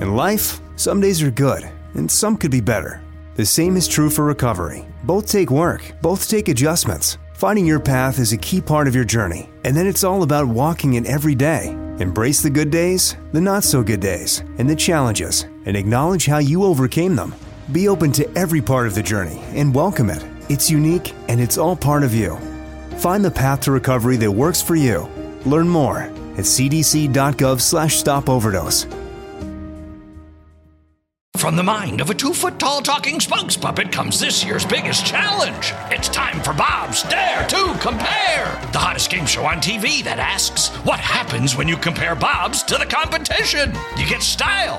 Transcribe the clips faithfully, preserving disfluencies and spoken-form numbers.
In life, some days are good, and some could be better. The same is true for recovery. Both take work, both take adjustments. Finding your path is a key part of your journey, and then it's all about walking it every day. Embrace the good days, the not-so-good days, and the challenges, and acknowledge how you overcame them. Be open to every part of the journey and welcome it. It's unique, and it's all part of you. Find the path to recovery that works for you. Learn more at c d c dot gov slash stop overdose. From the mind of a two-foot-tall talking spokes puppet comes this year's biggest challenge. It's time for Bob's Dare to Compare, the hottest game show on T V that asks, what happens when you compare Bob's to the competition? You get style.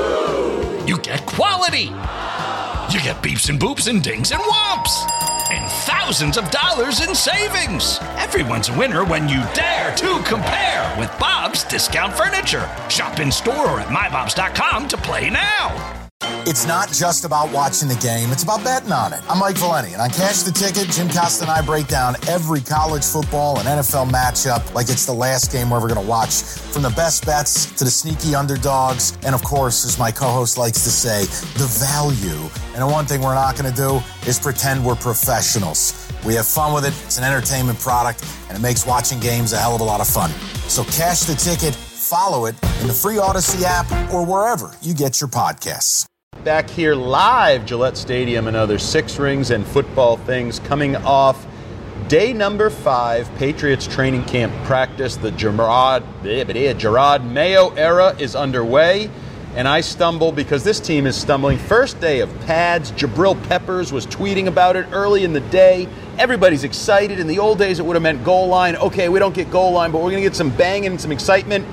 You get quality. You get beeps and boops and dings and whomps. And thousands of dollars in savings. Everyone's a winner when you dare to compare with Bob's Discount Furniture. Shop in store or at my bobs dot com to play now. It's not just about watching the game, it's about betting on it. I'm Mike Valeni, and on Cash the Ticket, Jim Costa and I break down every college football and N F L matchup like it's the last game we're ever going to watch, from the best bets to the sneaky underdogs, and of course, as my co-host likes to say, the value. And the one thing we're not going to do is pretend we're professionals. We have fun with it, it's an entertainment product, and it makes watching games a hell of a lot of fun. So Cash the Ticket, follow it in the free Odyssey app or wherever you get your podcasts. Back here live, Gillette Stadium, and other six rings and football things coming off day number five, Patriots training camp practice. The Gerard, Gerard Mayo era is underway, and I stumble because this team is stumbling. First day of pads. Jabril Peppers was tweeting about it early in the day. Everybody's excited. In the old days, it would have meant goal line. Okay, we don't get goal line, but we're going to get some banging and some excitement.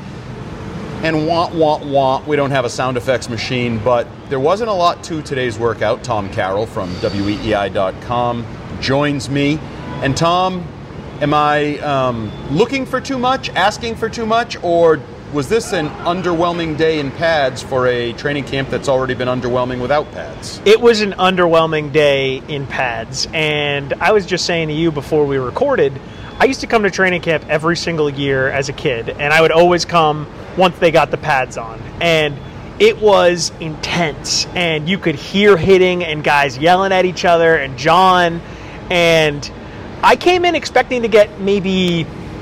And want, want, want. We don't have a sound effects machine, but there wasn't a lot to today's workout. Tom Carroll from W E E I dot com joins me. And Tom, am I um, looking for too much, asking for too much, or was this an underwhelming day in pads for a training camp that's already been underwhelming without pads? It was an underwhelming day in pads, and I was just saying to you before we recorded, I used to come to training camp every single year as a kid, and I would always come once they got the pads on. And it was intense, and you could hear hitting and guys yelling at each other and John. And I came in expecting to get maybe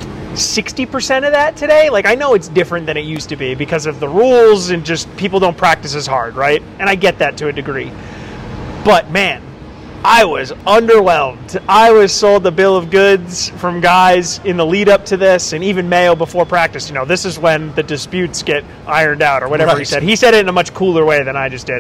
sixty percent of that today. Like, I know it's different than it used to be because of the rules and just people don't practice as hard, right? And I get that to a degree. But, man, I was underwhelmed. I was sold the bill of goods from guys in the lead up to this, and even Mayo before practice. You know, this is when the disputes get ironed out, or whatever right. he said. He said it in a much cooler way than I just did.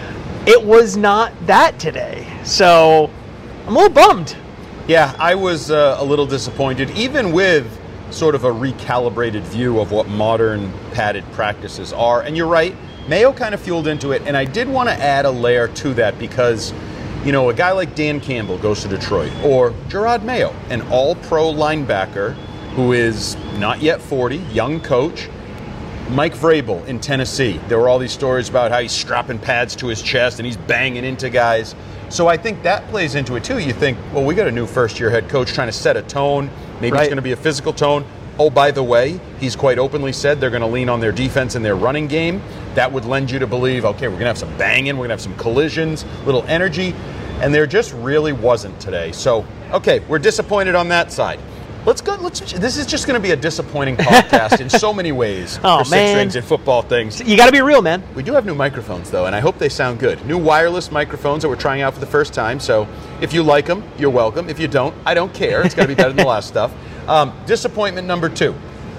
It was not that today. So I'm a little bummed. Yeah, I was uh, a little disappointed, even with sort of a recalibrated view of what modern padded practices are. And you're right, Mayo kind of fueled into it, and I did want to add a layer to that because, you know, a guy like Dan Campbell goes to Detroit, or Gerard Mayo, an all-pro linebacker who is not yet forty, young coach. Mike Vrabel in Tennessee. There were all these stories about how he's strapping pads to his chest and he's banging into guys. So I think that plays into it too. You think, well, we got a new first-year head coach trying to set a tone. Maybe right. it's going to be a physical tone. Oh, by the way, he's quite openly said they're going to lean on their defense and their running game. That would lend you to believe, okay, we're going to have some banging, we're going to have some collisions, little energy. And there just really wasn't today. So, okay, we're disappointed on that side. Let's go. Let's. This is just going to be a disappointing podcast in so many ways oh, for man. Six Rings and football things. You got to be real, man. We do have new microphones, though, and I hope they sound good. New wireless microphones that we're trying out for the first time. So if you like them, you're welcome. If you don't, I don't care. It's got to be better than the last stuff. Um, disappointment number two.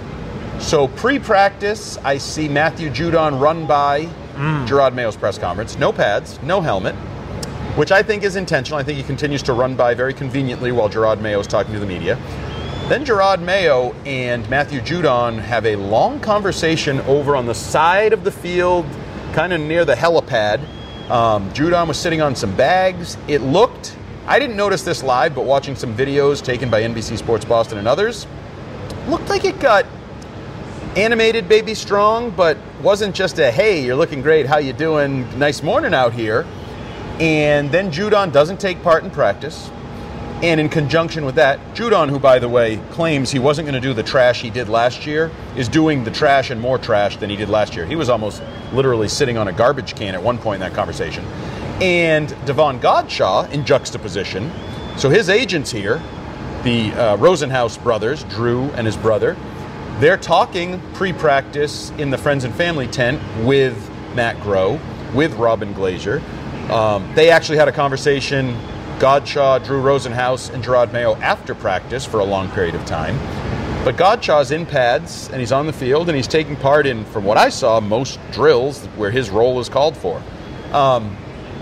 So pre-practice, I see Matthew Judon run by mm. Gerard Mayo's press conference. No pads, no helmet, which I think is intentional. I think he continues to run by very conveniently while Gerard Mayo is talking to the media. Then Gerard Mayo and Matthew Judon have a long conversation over on the side of the field, kind of near the helipad. Um, Judon was sitting on some bags. It looked, I didn't notice this live, but watching some videos taken by N B C Sports Boston and others, looked like it got animated, baby strong, but wasn't just a, hey, you're looking great, how you doing, nice morning out here. And then Judon doesn't take part in practice. And in conjunction with that, Judon, who, by the way, claims he wasn't going to do the trash he did last year, is doing the trash and more trash than he did last year. He was almost literally sitting on a garbage can at one point in that conversation. And Devon Godshaw in juxtaposition. So his agents here, the uh, Rosenhaus brothers, Drew and his brother, they're talking pre-practice in the Friends and Family tent with Matt Groh, with Robin Glazer. Um, they actually had a conversation, Godshaw, Drew Rosenhaus, and Jerod Mayo after practice for a long period of time. But Godshaw's in pads, and he's on the field, and he's taking part in, from what I saw, most drills where his role is called for. Um,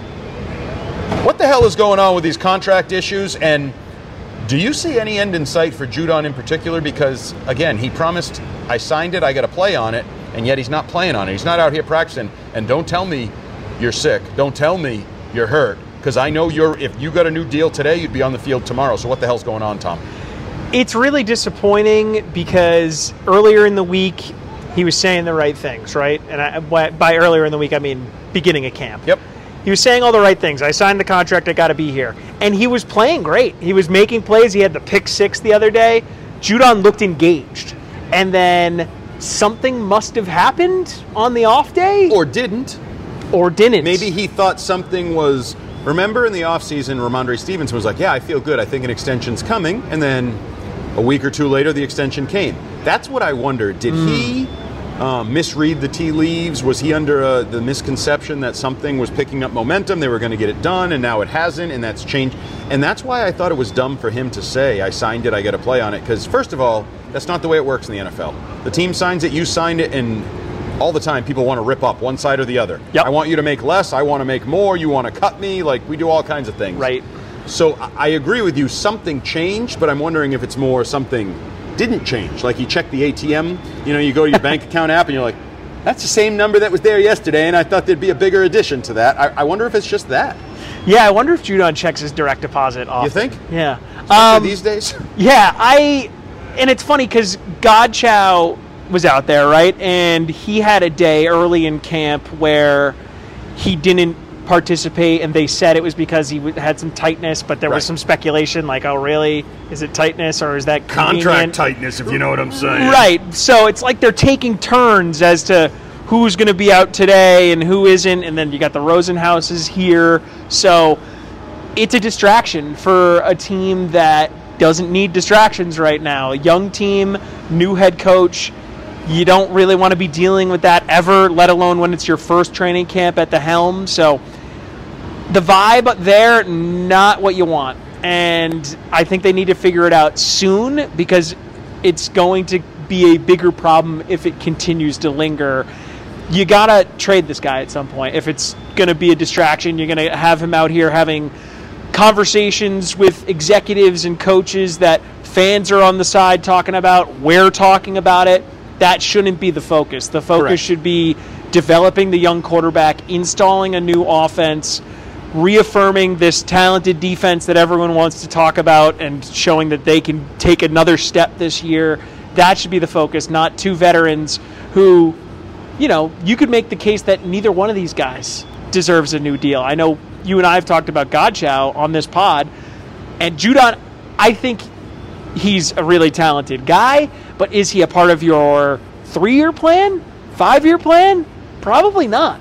what the hell is going on with these contract issues, and do you see any end in sight for Judon in particular? Because, again, he promised, I signed it, I got to play on it, and yet he's not playing on it. He's not out here practicing. And don't tell me you're sick. Don't tell me you're hurt. Because I know you're. If you got a new deal today, you'd be on the field tomorrow. So what the hell's going on, Tom? It's really disappointing because earlier in the week, he was saying the right things, right? And I, by earlier in the week, I mean beginning of camp. Yep. He was saying all the right things. I signed the contract. I got to be here. And he was playing great. He was making plays. He had the pick six the other day. Judon looked engaged. And then something must have happened on the off day. Or didn't. Or didn't. Maybe he thought something was... Remember in the offseason, Ramondre Stevenson was like, yeah, I feel good. I think an extension's coming. And then a week or two later, the extension came. That's what I wonder. Did mm. he um, misread the tea leaves? Was he under uh, the misconception that something was picking up momentum, they were going to get it done, and now it hasn't, and that's changed? And that's why I thought it was dumb for him to say, I signed it, I got to play on it. Because, first of all, that's not the way it works in the N F L. The team signs it, you signed it, and all the time people want to rip up one side or the other. Yep. I want you to make less, I want to make more, you want to cut me, like we do all kinds of things. Right. So I agree with you, something changed, but I'm wondering if it's more something didn't change. Like you check the A T M, you know, you go to your bank account app and you're like, that's the same number that was there yesterday, and I thought there'd be a bigger addition to that. I, I wonder if it's just that. Yeah, I wonder if Judon checks his direct deposit off. You think? Yeah. Um, these days? Yeah, I, and it's funny because Godchow was out there, right? And he had a day early in camp where he didn't participate, and they said it was because he had some tightness, but there right. was some speculation like, oh, really? Is it tightness or is that contract convenient? tightness, if you know what I'm saying? Right. So it's like they're taking turns as to who's going to be out today and who isn't, and then you got the Rosenhauses here. So it's a distraction for a team that doesn't need distractions right now. A young team, new head coach. You don't really want to be dealing with that ever, let alone when it's your first training camp at the helm. So the vibe there, not what you want. And I think they need to figure it out soon because it's going to be a bigger problem if it continues to linger. You got to trade this guy at some point. If it's going to be a distraction, you're going to have him out here having conversations with executives and coaches that fans are on the side talking about. We're talking about it. That shouldn't be the focus. The focus Correct. should be developing the young quarterback, installing a new offense, reaffirming this talented defense that everyone wants to talk about, and showing that they can take another step this year. That should be the focus, not two veterans who, you know, you could make the case that neither one of these guys deserves a new deal. I know you and I have talked about Godchow on this pod, and Judon, I think he's a really talented guy, but is he a part of your three-year plan, five-year plan? Probably not.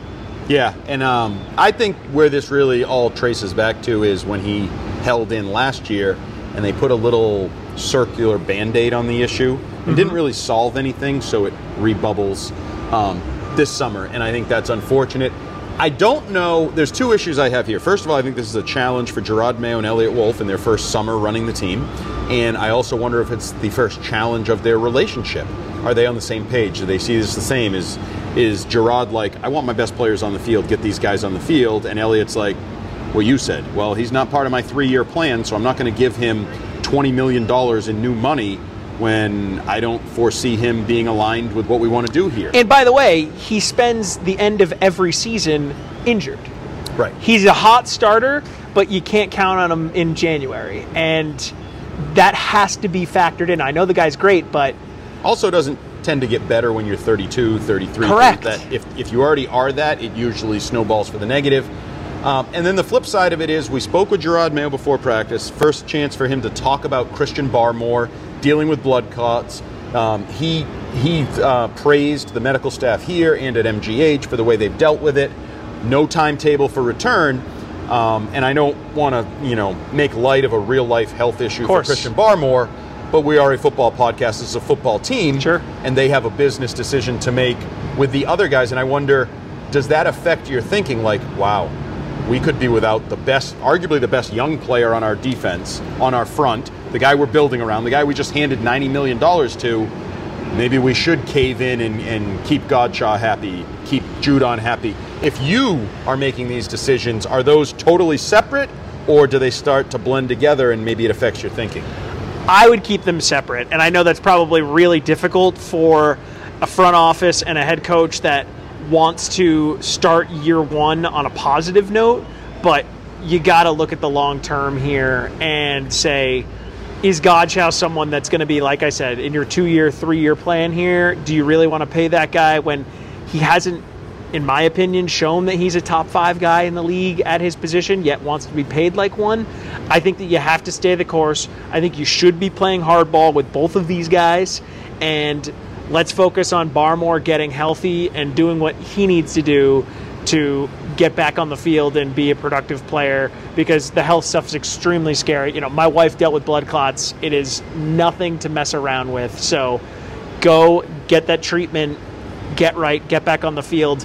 Yeah, and um, I think where this really all traces back to is when he held in last year and they put a little circular Band-Aid on the issue. It mm-hmm. didn't really solve anything, so it rebubbles um, this summer, and I think that's unfortunate. I don't know. There's two issues I have here. First of all, I think this is a challenge for Jerod Mayo and Elliott Wolf in their first summer running the team. And I also wonder if it's the first challenge of their relationship. Are they on the same page? Do they see this the same? Is is Jerod like, I want my best players on the field, get these guys on the field, and Elliott's like, well, you said, well, he's not part of my three-year plan, so I'm not going to give him twenty million dollars in new money when I don't foresee him being aligned with what we want to do here. And by the way, he spends the end of every season injured. Right. He's a hot starter, but you can't count on him in January. And that has to be factored in. I know the guy's great, but... Also doesn't tend to get better when you're thirty-two, thirty-three. Correct. That if, if you already are that, it usually snowballs for the negative. Um, and then the flip side of it is we spoke with Jerod Mayo before practice. First chance for him to talk about Christian Barmore dealing with blood clots. Um, he he uh, praised the medical staff here and at M G H for the way they've dealt with it. No timetable for return. Um, and I don't want to, you know, make light of a real-life health issue for Christian Barmore, but we are a football podcast. This is a football team. Sure. And they have a business decision to make with the other guys. And I wonder, does that affect your thinking? Like, wow, we could be without the best, arguably the best young player on our defense, on our front, the guy we're building around, the guy we just handed ninety million dollars to. Maybe we should cave in and, and keep Godchaux happy, keep Judon happy. If you are making these decisions, are those totally separate, or do they start to blend together and maybe it affects your thinking? I would keep them separate, and I know that's probably really difficult for a front office and a head coach that wants to start year one on a positive note, but you got to look at the long term here and say, is Godchaux someone that's going to be, like I said, in your two-year, three-year plan here? Do you really want to pay that guy when he hasn't, in my opinion, shown that he's a top five guy in the league at his position, yet wants to be paid like one? I think that you have to stay the course. I think you should be playing hardball with both of these guys, and let's focus on Barmore getting healthy and doing what he needs to do to get back on the field and be a productive player, because the health stuff is extremely scary. You know, my wife dealt with blood clots. It is nothing to mess around with. So go get that treatment, get right, get back on the field.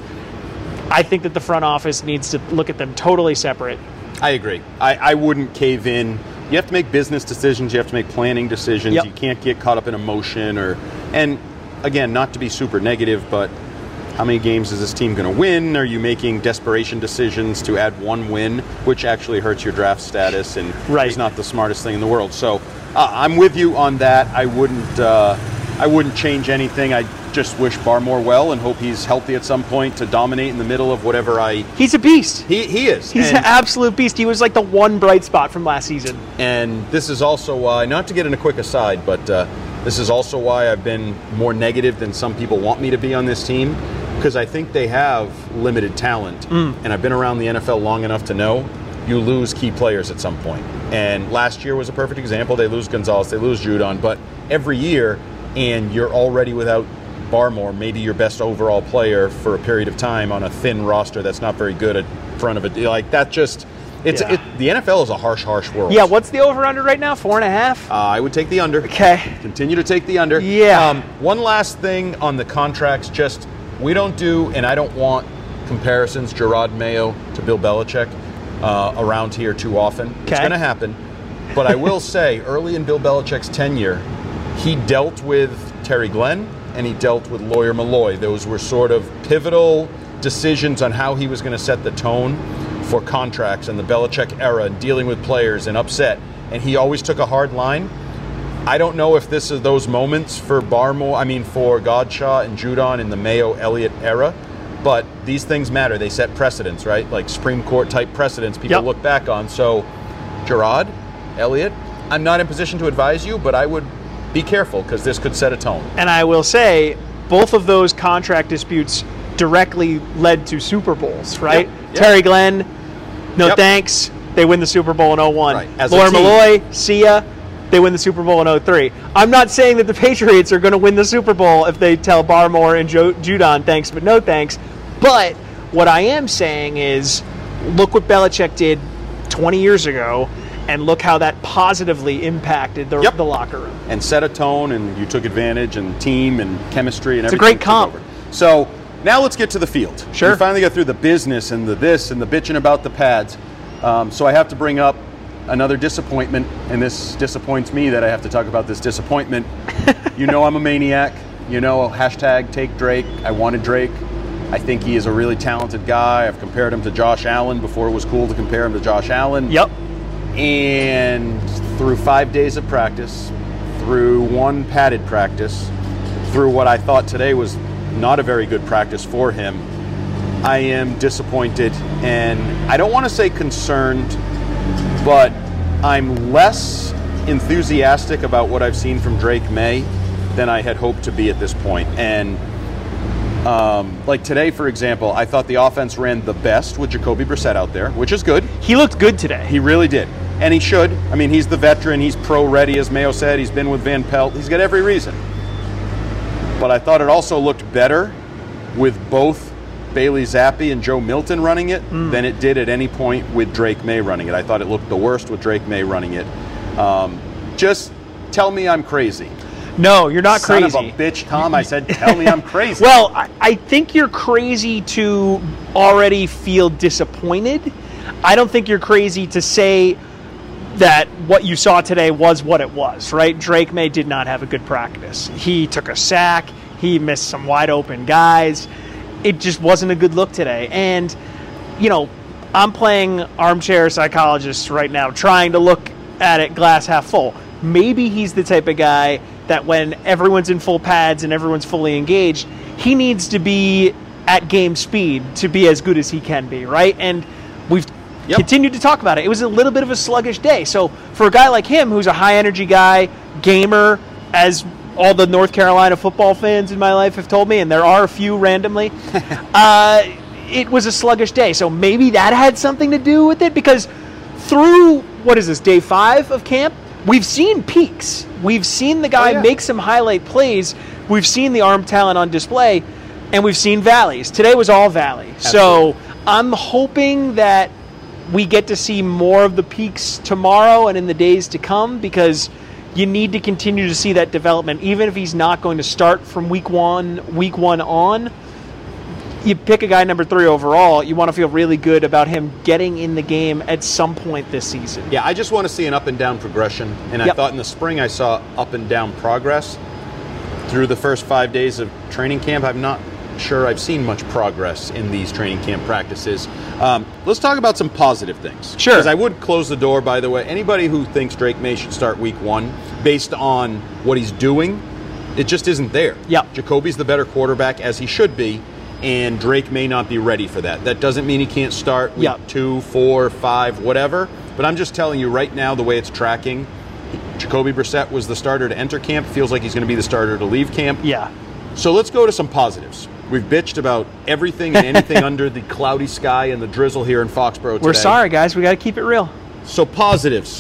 I think that the front office needs to look at them totally separate. I agree. I, I wouldn't cave in. You have to make business decisions. You have to make planning decisions. Yep. You can't get caught up in emotion. or And again, not to be super negative, but how many games is this team going to win? Are you making desperation decisions to add one win, which actually hurts your draft status and right. is not the smartest thing in the world? So uh, I'm with you on that. I wouldn't. Uh, I wouldn't change anything. I just wish Barmore well and hope he's healthy at some point to dominate in the middle of whatever I... He's a beast. He he is. He's and, an absolute beast. He was like the one bright spot from last season. And this is also why, not to get in a quick aside, but uh, this is also why I've been more negative than some people want me to be on this team, because I think they have limited talent. Mm. And I've been around the N F L long enough to know you lose key players at some point. And last year was a perfect example. They lose Gonzalez, they lose Judon, but every year, and you're already without Barmore, maybe your best overall player for a period of time on a thin roster that's not very good at front of it. Like, that just, it's yeah. it, the N F L is a harsh, harsh world. Yeah, what's the over-under right now? Four and a half? Uh, I would take the under. Okay. Continue to take the under. Yeah. Um, one last thing on the contracts, just, we don't do, and I don't want comparisons, Jerod Mayo to Bill Belichick uh, around here too often. Okay. It's going to happen. But I will say, early in Bill Belichick's tenure, he dealt with Terry Glenn and he dealt with Lawyer Malloy. Those were sort of pivotal decisions on how he was going to set the tone for contracts in the Belichick era and dealing with players and upset. And he always took a hard line. I don't know if this is those moments for Barmore, I mean for Godchaux and Judon in the Mayo-Elliott era, but these things matter. They set precedents, right? Like Supreme Court type precedents people yep. look back on. So Jerod, Elliott, I'm not in position to advise you, but I would be careful because this could set a tone. And I will say, both of those contract disputes directly led to Super Bowls, right? Yep. Yep. Terry Glenn, no yep. thanks. They win the Super Bowl in oh one. Right. As Lawyer a team. Malloy, see ya. They win the Super Bowl in oh three. I'm not saying that the Patriots are going to win the Super Bowl if they tell Barmore and jo- Judon thanks but no thanks. But what I am saying is, look what Belichick did twenty years ago, and look how that positively impacted the, yep. the locker room. And set a tone, and you took advantage, and team, and chemistry, and it's everything. It's a great comp. Over. So now let's get to the field. Sure. We finally got through the business and the this and the bitching about the pads. Um, so I have to bring up another disappointment, and this disappoints me that I have to talk about this disappointment. You know I'm a maniac. You know, hashtag take Drake. I wanted Drake. I think he is a really talented guy. I've compared him to Josh Allen before it was cool to compare him to Josh Allen. Yep. And through five days of practice, through one padded practice, through what I thought today was not a very good practice for him, I am disappointed. And I don't want to say concerned, but I'm less enthusiastic about what I've seen from Drake May than I had hoped to be at this point. And Um, like today, for example, I thought the offense ran the best with Jacoby Brissett out there, which is good. He looked good today. He really did. And he should. I mean, he's the veteran. He's pro-ready, as Mayo said. He's been with Van Pelt. He's got every reason. But I thought it also looked better with both Bailey Zappi and Joe Milton running it mm. than it did at any point with Drake May running it. I thought it looked the worst with Drake May running it. Um, just tell me I'm crazy. No, you're not Son crazy. Son of a bitch, Tom. I said, tell me I'm crazy. Well, I, I think you're crazy to already feel disappointed. I don't think you're crazy to say that what you saw today was what it was, right? Drake May did not have a good practice. He took a sack. He missed some wide open guys. It just wasn't a good look today. And, you know, I'm playing armchair psychologist right now, trying to look at it glass half full. Maybe he's the type of guy that when everyone's in full pads and everyone's fully engaged, he needs to be at game speed to be as good as he can be, right? And we've yep. continued to talk about it. It was a little bit of a sluggish day. So for a guy like him, who's a high-energy guy, gamer, as all the North Carolina football fans in my life have told me, and there are a few randomly, uh, it was a sluggish day. So maybe that had something to do with it, because through, what is this, day five of camp, we've seen peaks. We've seen the guy oh, yeah. make some highlight plays. We've seen the arm talent on display, and we've seen valleys. Today was all valley. Absolutely. So I'm hoping that we get to see more of the peaks tomorrow and in the days to come, because you need to continue to see that development. Even if he's not going to start from week one, week one on, you pick a guy number three overall, you want to feel really good about him getting in the game at some point this season. Yeah, I just want to see an up and down progression. And I yep. thought in the spring I saw up and down progress. Through the first five days of training camp, I'm not sure I've seen much progress in these training camp practices. Um, let's talk about some positive things. Sure. Because I would close the door, by the way. Anybody who thinks Drake May should start week one based on what he's doing, it just isn't there. Yep. Jacoby's the better quarterback, as he should be, and Drake may not be ready for that. That doesn't mean he can't start week yep. two, four, five, whatever. But I'm just telling you right now, the way it's tracking, Jacoby Brissett was the starter to enter camp. Feels like he's going to be the starter to leave camp. Yeah. So let's go to some positives. We've bitched about everything and anything under the cloudy sky and the drizzle here in Foxborough today. We're sorry, guys. We got to keep it real. So positives.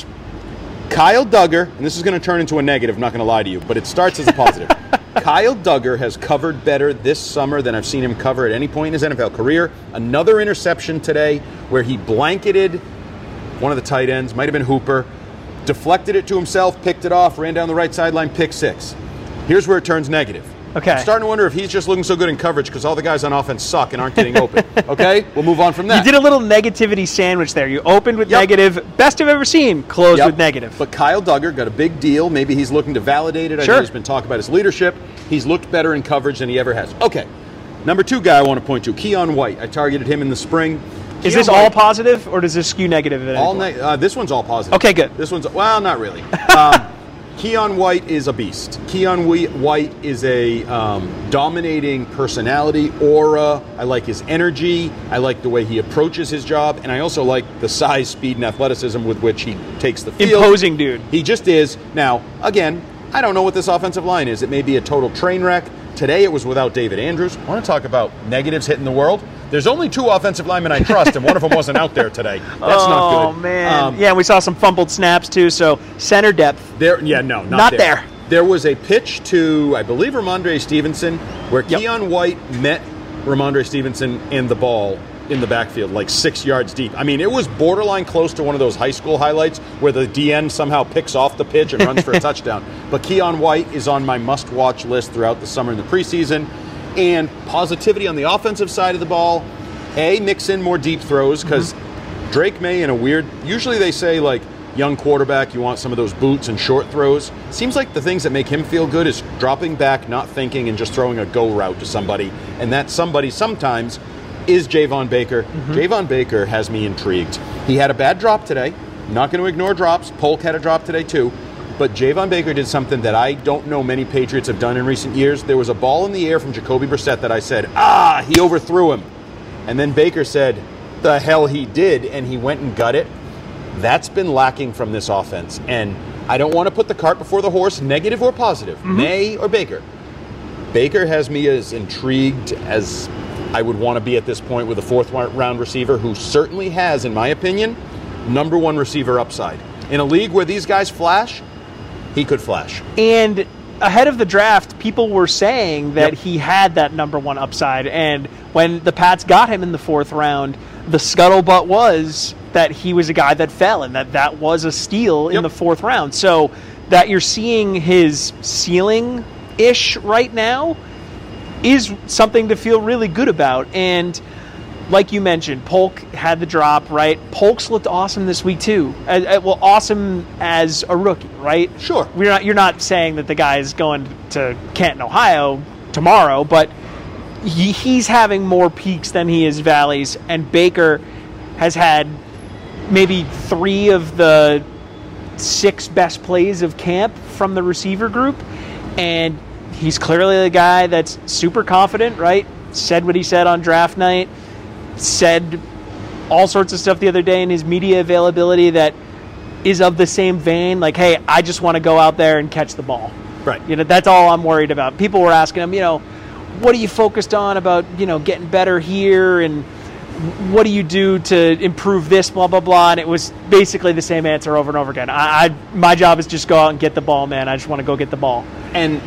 Kyle Duggar, and this is going to turn into a negative, I'm not going to lie to you, but it starts as a positive. Kyle Duggar has covered better this summer than I've seen him cover at any point in his N F L career. Another interception today where he blanketed one of the tight ends, might have been Hooper, deflected it to himself, picked it off, ran down the right sideline, pick six. Here's where it turns negative. Okay. I'm starting to wonder if he's just looking so good in coverage because all the guys on offense suck and aren't getting open. Okay? We'll move on from that. You did a little negativity sandwich there. You opened with yep. negative, best I've ever seen, closed yep. with negative. But Kyle Duggar got a big deal. Maybe he's looking to validate it. I sure. know he's been talking about his leadership. He's looked better in coverage than he ever has. Okay. Number two guy I want to point to, Keon White. I targeted him in the spring. Is Keon this White, all positive, or does this skew negative? At all ne- uh, This one's all positive. Okay, good. This one's, well, not really. Um, Keon White is a beast. Keon White is a um, dominating personality, aura. I like his energy. I like the way he approaches his job. And I also like the size, speed, and athleticism with which he takes the field. Imposing dude. He just is. Now, again, I don't know what this offensive line is. It may be a total train wreck. Today it was without David Andrews. I want to talk about negatives hitting the world. There's only two offensive linemen I trust, and one of them wasn't out there today. That's oh, not good. Oh, man. Um, yeah, we saw some fumbled snaps, too, so center depth. There, yeah, no, not, not there. there. There was a pitch to, I believe, Ramondre Stevenson, where yep. Keon White met Ramondre Stevenson and the ball in the backfield, like six yards deep. I mean, it was borderline close to one of those high school highlights where the D N somehow picks off the pitch and runs for a touchdown. But Keon White is on my must-watch list throughout the summer and the preseason. And positivity on the offensive side of the ball. A, mix in more deep throws, because mm-hmm. Drake May in a weird, usually they say, like, young quarterback, you want some of those boots and short throws. Seems like the things that make him feel good is dropping back, not thinking, and just throwing a go route to somebody. And that somebody sometimes is Javon Baker. Mm-hmm. Javon Baker has me intrigued. He had a bad drop today. Not going to ignore drops. Polk had a drop today, too. But Javon Baker did something that I don't know many Patriots have done in recent years. There was a ball in the air from Jacoby Brissett that I said, ah, he overthrew him. And then Baker said, the hell he did, and he went and got it. That's been lacking from this offense. And I don't want to put the cart before the horse, negative or positive, mm-hmm. May or Baker. Baker has me as intrigued as I would want to be at this point with a fourth round receiver who certainly has, in my opinion, number one receiver upside. In a league where these guys flash, he could flash. And ahead of the draft, people were saying that Yep. he had that number one upside. And when the Pats got him in the fourth round, the scuttlebutt was that he was a guy that fell and that that was a steal in Yep. the fourth round. So that you're seeing his ceiling-ish right now is something to feel really good about. And like you mentioned, Polk had the drop, right? Polk's looked awesome this week too. Uh, uh, well, awesome as a rookie, right? Sure. We're not. You're not saying that the guy is going to Canton, Ohio tomorrow, but he, he's having more peaks than he is valleys. And Baker has had maybe three of the six best plays of camp from the receiver group, and he's clearly the guy that's super confident, right? Said what he said on draft night, said all sorts of stuff the other day in his media availability that is of the same vein, like, hey, I just want to go out there and catch the ball. Right. You know, that's all I'm worried about. People were asking him, you know, what are you focused on about, you know, getting better here, and what do you do to improve this, blah, blah, blah. And it was basically the same answer over and over again. I, I my job is just go out and get the ball, man. I just want to go get the ball. And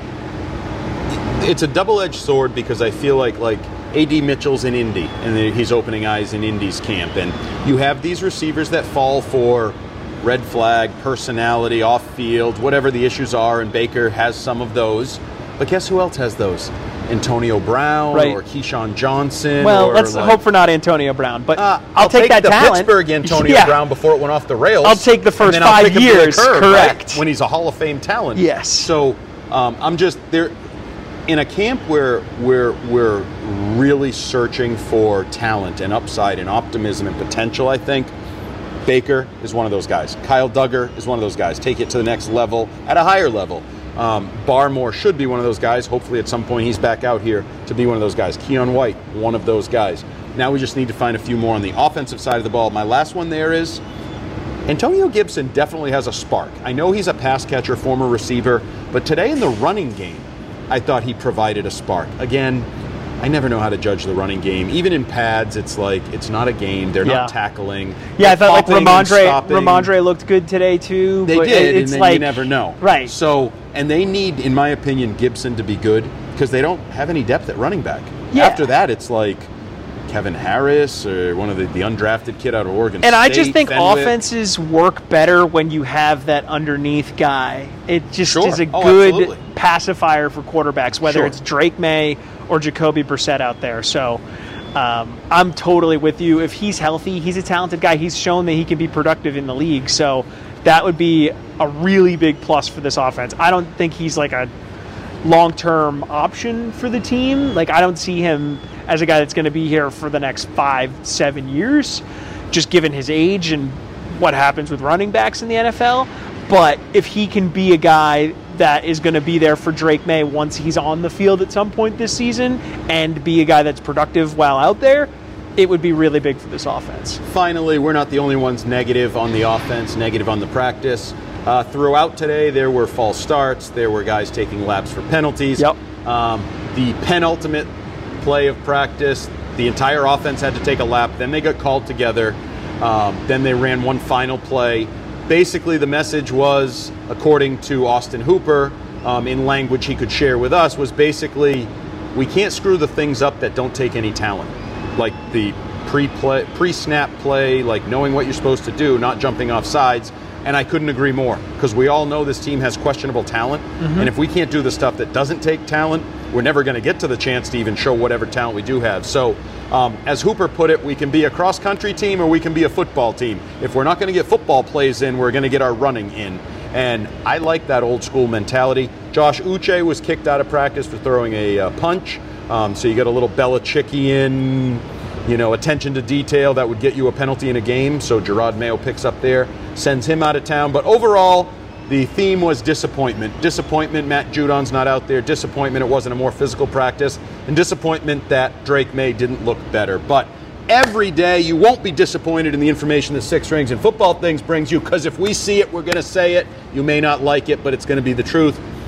it's a double-edged sword because I feel like like A D Mitchell's in Indy, and he's opening eyes in Indy's camp. And you have these receivers that fall for red flag, personality, off-field, whatever the issues are, and Baker has some of those. But guess who else has those? Antonio Brown Right. or Keyshawn Johnson. Well, or let's like, hope for not Antonio Brown, but Uh, I'll, I'll take, that the talent. Pittsburgh Antonio Yeah. Brown before it went off the rails. I'll take the first and then I'll five pick him to the years, curb, correct. right? When he's a Hall of Fame talent. Yes. So um, I'm just there in a camp where we're we're really searching for talent and upside and optimism and potential. I think Baker is one of those guys. Kyle Duggar is one of those guys. Take it to the next level at a higher level. Um, Barmore should be one of those guys. Hopefully at some point he's back out here to be one of those guys. Keon White, one of those guys. Now we just need to find a few more on the offensive side of the ball. My last one there is Antonio Gibson definitely has a spark. I know he's a pass catcher, former receiver, but today in the running game, I thought he provided a spark. Again, I never know how to judge the running game. Even in pads, it's like, it's not a game. They're Yeah. not tackling. Yeah, I They're thought like popping and Ramondre, stopping. Ramondre looked good today too. They but did, it's and then like, you never know. Right. So, and they need, in my opinion, Gibson to be good because they don't have any depth at running back. Yeah. After that, it's like Kevin Harris or one of the, the undrafted kid out of Oregon And State. I just think Fenwick. offenses work better when you have that underneath guy. It just Sure. is a Oh, good absolutely. pacifier for quarterbacks, whether Sure. it's Drake May or Jacoby Brissett out there. So um, I'm totally with you. If he's healthy, he's a talented guy. He's shown that he can be productive in the league. So that would be a really big plus for this offense. I don't think he's like a long-term option for the team. Like, I don't see him as a guy that's going to be here for the next five, seven years, just given his age and what happens with running backs in the N F L. But if he can be a guy that is going to be there for Drake May once he's on the field at some point this season and be a guy that's productive while out there, it would be really big for this offense. Finally, we're not the only ones negative on the offense, negative on the practice. Uh, throughout today, there were false starts. There were guys taking laps for penalties. Yep. Um, the penultimate play of practice, the entire offense had to take a lap. Then they got called together. Um, then they ran one final play. Basically, the message was, according to Austin Hooper, um, in language he could share with us, was basically, we can't screw the things up that don't take any talent. Like the pre-play, pre-snap play, like knowing what you're supposed to do, not jumping off sides. And I couldn't agree more, because we all know this team has questionable talent. Mm-hmm. And if we can't do the stuff that doesn't take talent, we're never going to get to the chance to even show whatever talent we do have. So, um, as Hooper put it, we can be a cross-country team or we can be a football team. If we're not going to get football plays in, we're going to get our running in. And I like that old-school mentality. Josh Uche was kicked out of practice for throwing a uh, punch. Um, so you got a little Belichickian, you know, attention to detail that would get you a penalty in a game. So Gerard Mayo picks up there, sends him out of town. But overall, the theme was disappointment. Disappointment Matt Judon's not out there. Disappointment it wasn't a more physical practice. And disappointment that Drake May didn't look better. But every day you won't be disappointed in the information that Six Rings and Football Things brings you, because if we see it, we're going to say it. You may not like it, but it's going to be the truth.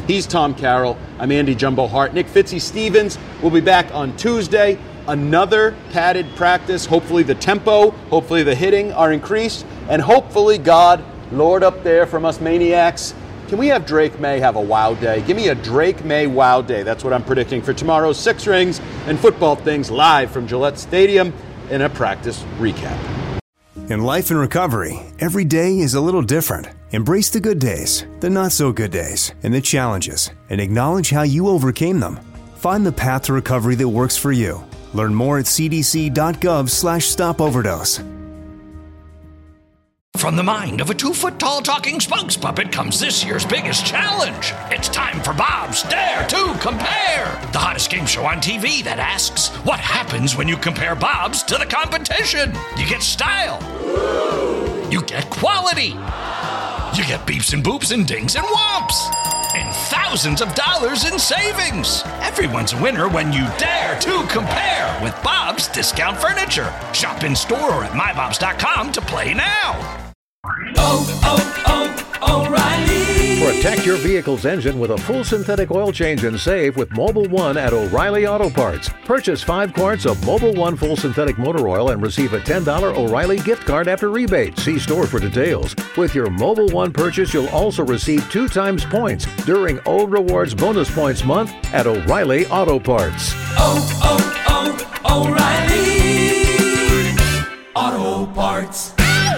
He's Tom Carroll. I'm Andy Jumbo Hart. Nick Fitzy-Stevens will be back on Tuesday. Another padded practice. Hopefully the tempo, hopefully the hitting are increased, and hopefully, God, Lord up there from us maniacs, can we have Drake May have a wow day? Give me a Drake May wow day. That's what I'm predicting for tomorrow's Six Rings and Football Things live from Gillette Stadium in a practice recap. In life and recovery, every day is a little different. Embrace the good days, the not so good days, and the challenges, and acknowledge how you overcame them. Find the path to recovery that works for you. Learn more at cdc.gov slash stop overdose. From the mind of a two-foot-tall talking spokes puppet comes this year's biggest challenge. It's time for Bob's Dare to Compare, the hottest game show on T V that asks, what happens when you compare Bobs to the competition? You get style. You get quality. You get beeps and boops and dings and whomps. And thousands of dollars in savings. Everyone's a winner when you dare to compare with Bob's Discount Furniture. Shop in store or at my bobs dot com to play now. Oh, oh, oh, O'Reilly. Protect your vehicle's engine with a full synthetic oil change and save with Mobil one at O'Reilly Auto Parts. Purchase five quarts of Mobil one full synthetic motor oil and receive a ten dollars O'Reilly gift card after rebate. See store for details. With your Mobil one purchase, you'll also receive two times points during O Rewards Bonus Points Month at O'Reilly Auto Parts. Oh, oh, oh, O'Reilly Auto Parts.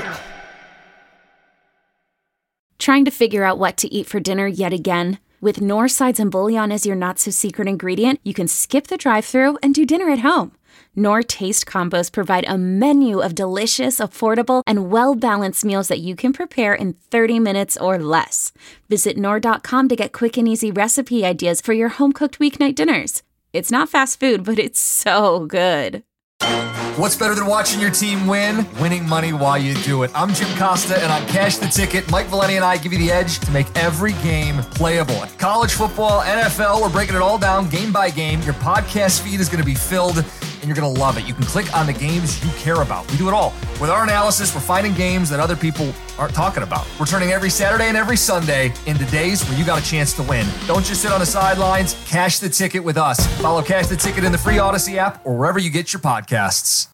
Trying to figure out what to eat for dinner yet again? With Knorr Sides and Bouillon as your not-so-secret ingredient, you can skip the drive-thru and do dinner at home. Knorr Taste Combos provide a menu of delicious, affordable, and well-balanced meals that you can prepare in thirty minutes or less. Visit Knorr dot com to get quick and easy recipe ideas for your home-cooked weeknight dinners. It's not fast food, but it's so good. What's better than watching your team win? Winning money while you do it. I'm Jim Costa, and on Cash the Ticket, Mike Valeni and I give you the edge to make every game playable. College football, N F L, we're breaking it all down game by game. Your podcast feed is going to be filled, and you're going to love it. You can click on the games you care about. We do it all. With our analysis, we're finding games that other people aren't talking about. We're turning every Saturday and every Sunday into days where you got a chance to win. Don't just sit on the sidelines. Cash the Ticket with us. Follow Cash the Ticket in the free Odyssey app or wherever you get your podcasts.